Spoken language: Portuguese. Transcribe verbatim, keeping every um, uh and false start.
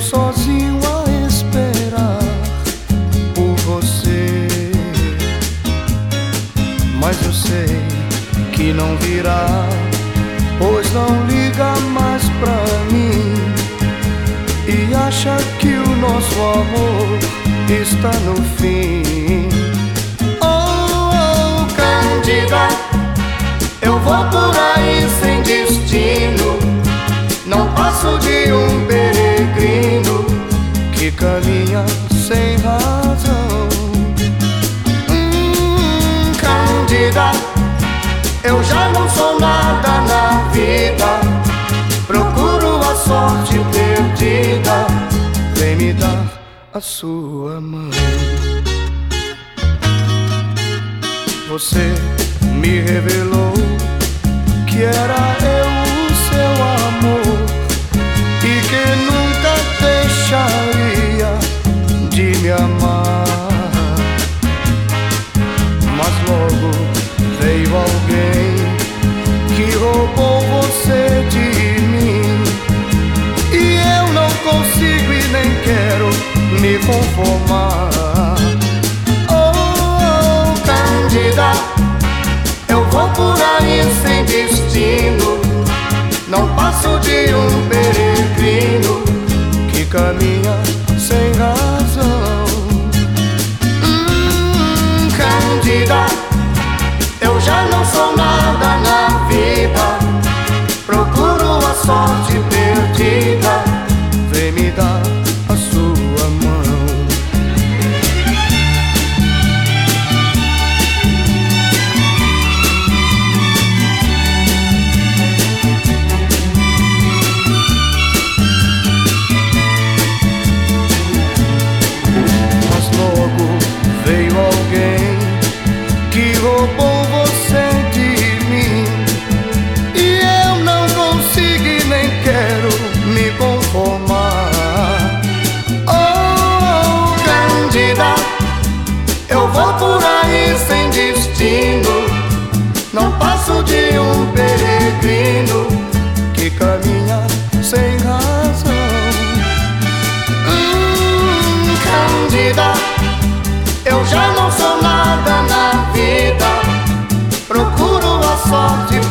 sozinho a esperar por você, mas eu sei que não virá, pois não liga mais pra mim e acha que o nosso amor está no fim. Oh, oh, Cândida, eu vou por aí sem destino, não passo de um peregrino que caminha sem razão. Hum, Cândida, eu já não sou nada na vida, procuro a sorte perdida, vem me dar a sua mão. Você me revelou que era eu o seu amor e que nunca deixaria de me amar. Mas logo veio alguém que roubou você de mim e eu não consigo e nem quero me conformar. Oh, Cândida, eu vou por aí sem destino, não passo de um peregrino que caminha sem razão. Hum, Cândida, eu já não sou nada na vida, procuro a sorte perdida, vem me dar a sua mão. Mas logo veio alguém que roubou você de mim e eu não consigo e nem quero me conformar. Oh, Cândida, eu vou por aí sem destino, não passo de um peregrino que caminha sem razão. Hum, Cândida, eu já não sou nada na vida, procuro a sorte